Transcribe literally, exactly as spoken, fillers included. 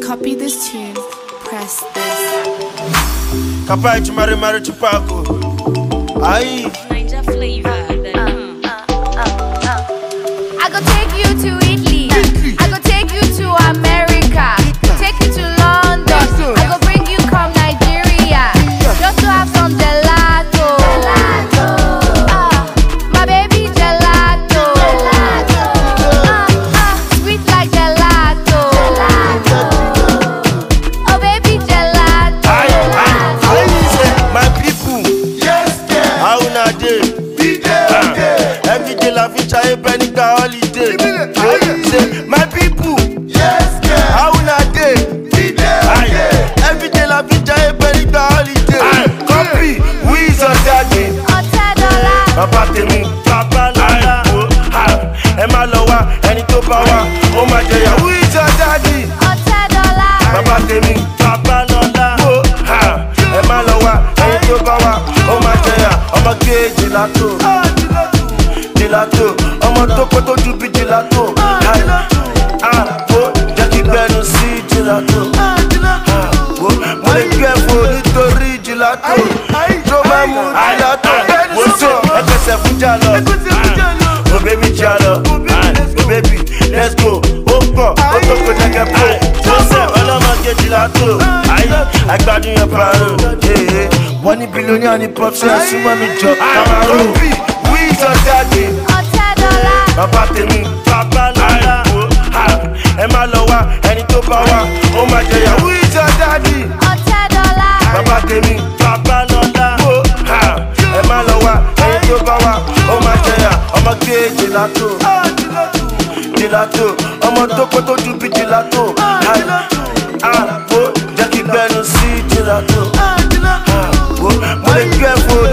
copy this tune, press this. Kapai chumari mari chupaco. Aye. Ninja flavor. Then, uh, uh, uh, uh. I go take you to Italy. Italy. I go take you to America. Italy. Take you to London. I go bring you come Nigeria. Yeah. Just to have some gelato. Gelato. Uh, my baby gelato. Gelato. Uh, uh, sweet like gelato. Gelato. Oh baby gelato. Aye, aye, aye. My people. Yes, yeah. How na day? Be there, uh, day. Every day la feature a penny holiday. Say, my people. Yes, yeah. How na day? Be there, day. Every day la feature a penny holiday. Copy, we is on that day. Papa temi, Papa Lola. Emma Lowa, any to power. Oh my dear, we is on that day. Papa temi, Papa Lola. Emma Lowa, any to power. Oh my dear, I'm a gay gelato. Gelato, I'm a topo to do be gelato. Ah, oh, Jackie Benu see gelato. Ah, oh, my careful Nitori gelato. Joma mu gelato. What's up? Ekese fujalo. Oh baby jalo. Oh baby, let's go. Opo, oto ko jake po. Joseph, Oloma ge gelato. Aye, agbadun your paro. Eh, eh. One billionaire ni pop say asuma mi jo. Camaro. We is on that day. Papa temi, Papa Lola. Emma Lowa, any to power. Oh my dear, we is on that day. Papa temi, Papa Lola. Emma Lowa, any to power. Oh my dear, I'm a gay gelato. Gelato, I'm a topo to do be gelato. Ah, oh, Jackie Benu see gelato. Ah, oh, my careful.